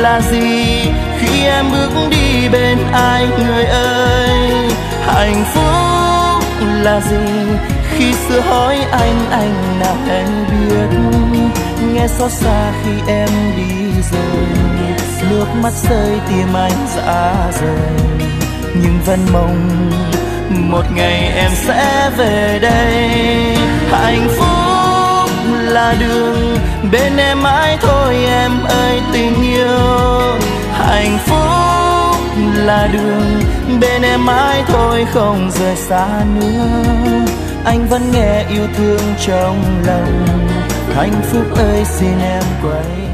là gì khi em bước đi bên ai người ơi? Hạnh phúc là gì khi xưa hỏi anh nào hay biết? Nghe xót xa khi em đi rồi, nước mắt rơi tim anh rã rời, nhưng vẫn mong một ngày em sẽ về đây. Hạnh phúc là đường bên em mãi thôi em ơi tình yêu. Hạnh phúc là đường bên em mãi thôi không rời xa nữa. Anh vẫn nghe yêu thương trong lòng. Hạnh phúc ơi xin em quay